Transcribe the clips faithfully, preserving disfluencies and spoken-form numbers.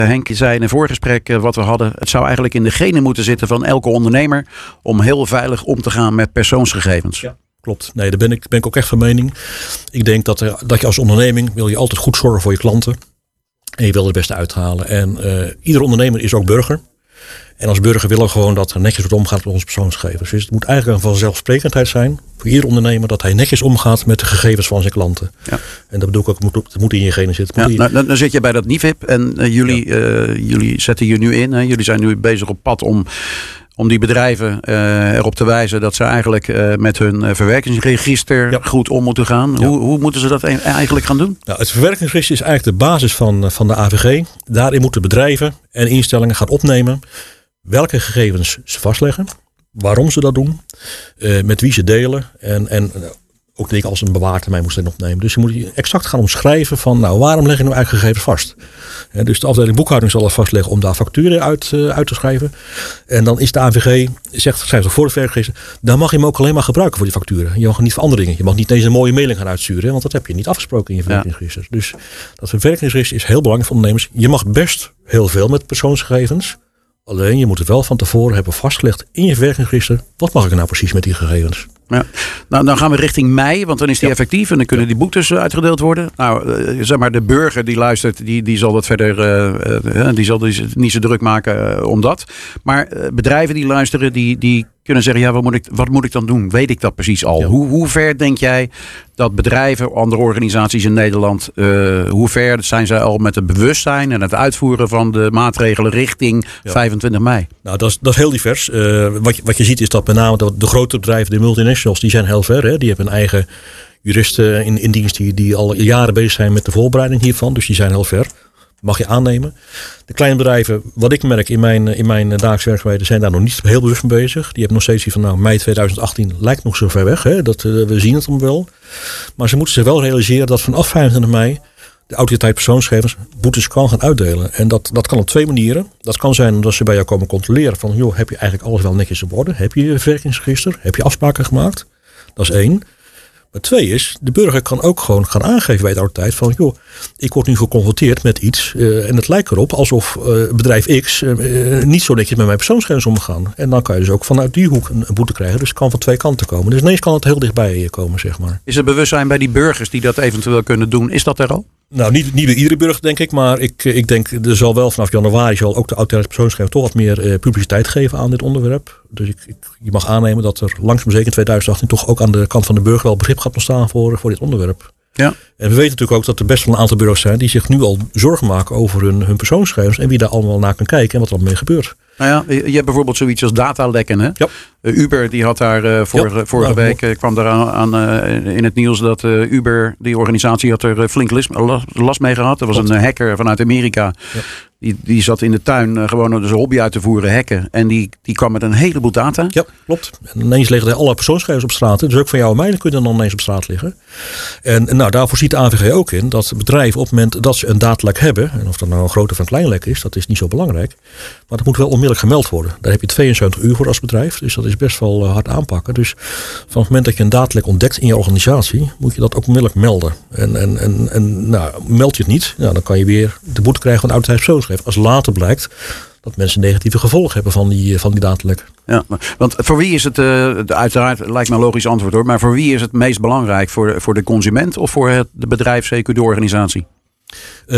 Henk, je zei in een voorgesprek uh, wat we hadden. Het zou eigenlijk in de genen moeten zitten van elke ondernemer om heel veilig om te gaan met persoonsgegevens. Ja. Klopt. Nee, daar ben ik, ben ik ook echt van mening. Ik denk dat, er, dat je als onderneming wil je altijd goed zorgen voor je klanten. En je wil er het beste uithalen. En uh, ieder ondernemer is ook burger. En als burger willen we gewoon dat er netjes wordt omgaat met onze persoonsgegevens. Dus het moet eigenlijk een vanzelfsprekendheid zijn voor ieder ondernemer dat hij netjes omgaat met de gegevens van zijn klanten. Ja. En dat bedoel ik ook, het moet, het moet in je genen zitten. Ja, nou, dan zit je bij dat N I V I P en uh, jullie, ja. uh, jullie zetten hier nu in. Hè? Jullie zijn nu bezig op pad om... Om die bedrijven uh, erop te wijzen dat ze eigenlijk uh, met hun uh, verwerkingsregister ja. goed om moeten gaan. Ja. Hoe, hoe moeten ze dat e- eigenlijk gaan doen? Nou, het verwerkingsregister is eigenlijk de basis van, van de A V G. Daarin moeten bedrijven en instellingen gaan opnemen welke gegevens ze vastleggen. Waarom ze dat doen. Uh, met wie ze delen. En, en uh, ook dingen als een bewaartermijn moest erin opnemen. Dus je moet exact gaan omschrijven van nou waarom leg je nou eigen gegevens vast. Ja, dus de afdeling boekhouding zal het vastleggen om daar facturen uit, uh, uit te schrijven. En dan is de A V G, zegt, schrijft het voor het verwerkingsregister, dan mag je hem ook alleen maar gebruiken voor die facturen. Je mag niet voor andere dingen. Je mag niet eens een mooie mailing gaan uitsturen, want dat heb je niet afgesproken in je verwerkingsregister. Ja. Dus dat verwerkingsregister is heel belangrijk voor ondernemers. Je mag best heel veel met persoonsgegevens. Alleen je moet het wel van tevoren hebben vastgelegd in je verwerkingsregister. Wat mag ik nou precies met die gegevens? Ja. Nou, dan gaan we richting mei, want dan is die ja. effectief en dan kunnen die boetes uitgedeeld worden. Nou, uh, zeg maar, de burger die luistert, die, die zal dat verder, uh, uh, die zal dus niet zo druk maken uh, om dat. Maar uh, bedrijven die luisteren, die, die kunnen zeggen, ja, wat moet ik, wat moet ik dan doen? Weet ik dat precies al? Ja. Hoe, hoe ver denk jij dat bedrijven, andere organisaties in Nederland, uh, hoe ver zijn zij al met het bewustzijn en het uitvoeren van de maatregelen richting ja. vijfentwintig mei? Nou, dat is, dat is heel divers. Uh, wat, je, wat je ziet is dat met name de, de grote bedrijven, de multinationals, die zijn heel ver. Hè? Die hebben een eigen juristen in, in dienst die, die al jaren bezig zijn met de voorbereiding hiervan. Dus die zijn heel ver. Mag je aannemen. De kleine bedrijven, wat ik merk in mijn, in mijn dagelijkse werkzaamheden, zijn daar nog niet heel bewust mee bezig. Die hebben nog steeds iets van, nou, mei twintig achttien lijkt nog zo ver weg. Hè? Dat, uh, we zien het dan wel. Maar ze moeten zich wel realiseren dat vanaf vijfentwintig mei de autoriteit persoonsgegevens boetes kan gaan uitdelen. En dat, dat kan op twee manieren. Dat kan zijn omdat ze bij jou komen controleren van, joh, heb je eigenlijk alles wel netjes op orde? Heb je je verwerkingsregister? Heb je afspraken gemaakt? Dat is één. Maar twee is, de burger kan ook gewoon gaan aangeven bij de autoriteit van, joh, ik word nu geconfronteerd met iets uh, en het lijkt erop alsof uh, bedrijf X uh, niet zo netjes met mijn persoonsgegevens omgaan. En dan kan je dus ook vanuit die hoek een, een boete krijgen. Dus het kan van twee kanten komen. Dus ineens kan het heel dichtbij je komen, zeg maar. Is er bewustzijn bij die burgers die dat eventueel kunnen doen? Is dat er al? Nou, niet, niet bij iedere burger, denk ik. Maar ik, ik denk, er zal wel vanaf januari zal ook de autoriteit persoonsgegevens toch wat meer uh, publiciteit geven aan dit onderwerp. Dus ik, ik, je mag aannemen dat er langzaam zeker in twintig achttien toch ook aan de kant van de burger wel begrip gaat ontstaan voor, voor dit onderwerp. Ja. En we weten natuurlijk ook dat er best wel een aantal bureaus zijn die zich nu al zorgen maken over hun, hun persoonsgegevens en wie daar allemaal naar kan kijken en wat er allemaal mee gebeurt. Nou ja, je hebt bijvoorbeeld zoiets als datalekken. Hè? Ja. Uh, Uber die had daar uh, vorige, ja. vorige ja, week uh, kwam er aan, aan uh, in het nieuws dat uh, Uber, die organisatie, had er uh, flink last, last mee gehad. Er was Klopt. een hacker vanuit Amerika. Ja. Die, die zat in de tuin uh, gewoon zijn hobby uit te voeren, hacken. En die, die kwam met een heleboel data. Ja, klopt. En ineens liggen er alle persoonsgegevens op straat. Dus ook van jou en mij dan kunnen dan ineens op straat liggen. En, en nou, daarvoor ziet de A V G ook in dat bedrijven op het moment dat ze een datalek hebben, en of dat nou een groot of een klein lek is, dat is niet zo belangrijk. Maar dat moet wel onmiddellijk gemeld worden. Daar heb je tweeënzeventig uur voor als bedrijf. Dus dat is best wel uh, hard aanpakken. Dus van het moment dat je een datalek ontdekt in je organisatie, moet je dat ook onmiddellijk melden. En, en, en, en nou, meld je het niet, nou, dan kan je weer de boete krijgen van de autoriteit persoonsgegevens. Als later blijkt dat mensen negatieve gevolgen hebben van die, van die datalek. Ja, want voor wie is het, uh, uiteraard lijkt me een logisch antwoord hoor, maar voor wie is het meest belangrijk? Voor, voor de consument of voor het de bedrijf, C Q, de organisatie? Uh,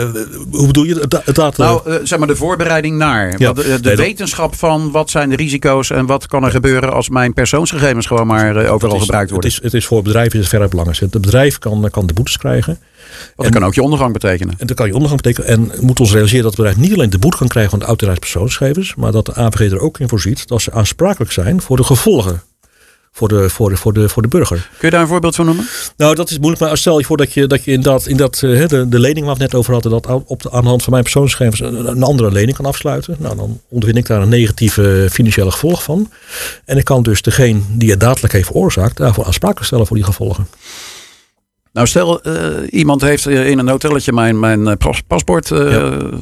hoe bedoel je? Dat, dat, nou, uh, zeg maar de voorbereiding naar. Ja, wat, uh, de nee, wetenschap van wat zijn de risico's en wat kan er gebeuren als mijn persoonsgegevens gewoon maar uh, overal is, gebruikt worden. Het is, het is voor bedrijven is het veruit belangrijk. Het bedrijf kan, kan de boetes krijgen. Dat en, kan ook je ondergang betekenen. En dat kan je ondergang betekenen. En moet ons realiseren dat het bedrijf niet alleen de boete kan krijgen van de autoriteit persoonsgegevens, maar dat de A V G er ook in voorziet dat ze aansprakelijk zijn voor de gevolgen. Voor de, voor, de, voor, de, voor de burger. Kun je daar een voorbeeld van noemen? Nou, dat is moeilijk. Maar stel je voor dat je, dat je inderdaad in dat, uh, de, de lening waar we het net over hadden, dat op de, aan de hand van mijn persoonsgegevens een, een andere lening kan afsluiten. Nou, dan ondervind ik daar een negatieve financiële gevolg van. En ik kan dus degene die het daadelijk heeft veroorzaakt daarvoor aansprakelijk stellen voor die gevolgen. Nou, stel uh, iemand heeft in een hotelletje mijn, mijn paspoort uh, ja.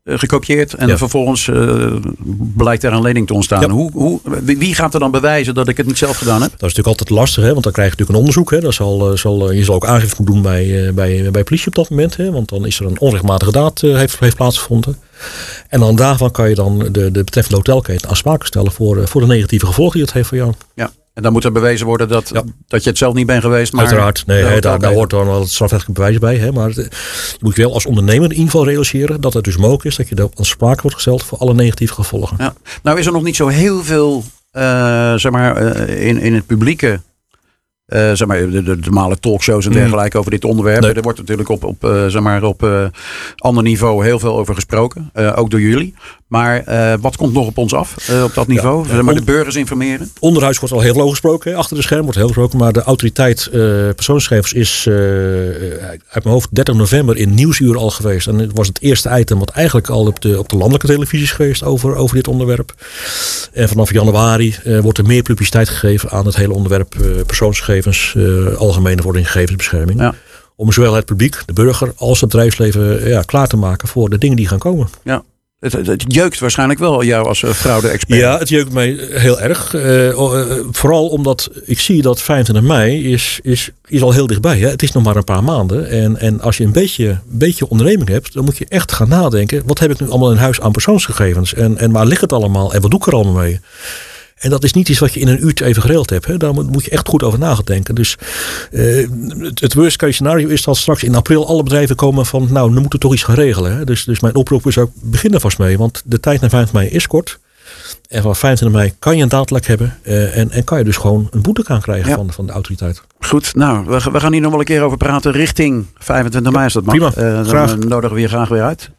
gekopieerd en Ja. vervolgens uh, blijkt er een lening te ontstaan. Ja. Hoe, hoe, wie gaat er dan bewijzen dat ik het niet zelf gedaan heb? Dat is natuurlijk altijd lastig, hè, want dan krijg je natuurlijk een onderzoek. Hè. Dat zal, zal, je zal ook aangifte moeten doen bij, bij, bij politie op dat moment. Hè, want dan is er een onrechtmatige daad uh, heeft, heeft plaatsgevonden. En dan daarvan kan je dan de, de betreffende hotelketen aansprakelijk stellen voor, voor de negatieve gevolgen die het heeft voor jou. Ja. En dan moet er bewezen worden dat, ja. dat je het zelf niet bent geweest. Maar uiteraard, nee, he, daar, daar hoort dan wel het strafrechtelijk bewijs bij. Hè, maar je moet wel als ondernemer in ieder geval realiseren dat het dus mogelijk is dat je er aansprakelijk wordt gesteld voor alle negatieve gevolgen. Ja. Nou is er nog niet zo heel veel uh, zeg maar, uh, in, in het publieke, uh, zeg maar, de, de normale talkshows en dergelijke mm. over dit onderwerp. Nee. Er wordt natuurlijk op, op, uh, zeg maar, op uh, ander niveau heel veel over gesproken. Uh, ook door jullie. Maar uh, wat komt nog op ons af uh, op dat niveau? Ja, ja, maar de burgers informeren? Onderhuis wordt al heel veel over gesproken. Achter de scherm wordt heel veel gesproken. Maar de autoriteit uh, persoonsgegevens is uh, uit mijn hoofd dertig november in Nieuwsuur al geweest. En het was het eerste item wat eigenlijk al op de, op de landelijke televisie is geweest over, over dit onderwerp. En vanaf januari uh, wordt er meer publiciteit gegeven aan het hele onderwerp uh, persoonsgegevens, uh, algemene vordering gegevensbescherming. Ja. Om zowel het publiek, de burger, als het bedrijfsleven ja, klaar te maken voor de dingen die gaan komen. Ja. Het, het, het jeukt waarschijnlijk wel jou als uh, fraude-expert. Ja, het jeukt mij heel erg. Uh, uh, vooral omdat ik zie dat vijfentwintig mei is, is, is al heel dichtbij. Hè? Het is nog maar een paar maanden. En, en als je een beetje, beetje onderneming hebt, dan moet je echt gaan nadenken. Wat heb ik nu allemaal in huis aan persoonsgegevens? En, en waar ligt het allemaal? En wat doe ik er allemaal mee? En dat is niet iets wat je in een uurtje even geregeld hebt. Hè. Daar moet je echt goed over nadenken. Dus uh, het, het worst case scenario is dat straks in april alle bedrijven komen van, nou, dan moeten we toch iets gaan regelen. Hè. Dus, dus mijn oproep is ook, begin er vast mee. Want de tijd naar vijfentwintig mei is kort. En van vijfentwintig mei kan je een daadlek hebben. Uh, en, en kan je dus gewoon een boete gaan krijgen ja. van, van de autoriteit. Goed, nou, we, we gaan hier nog wel een keer over praten richting vijfentwintig mei. Is dat mag. Prima, uh, graag. Dan nodigen we je graag weer uit.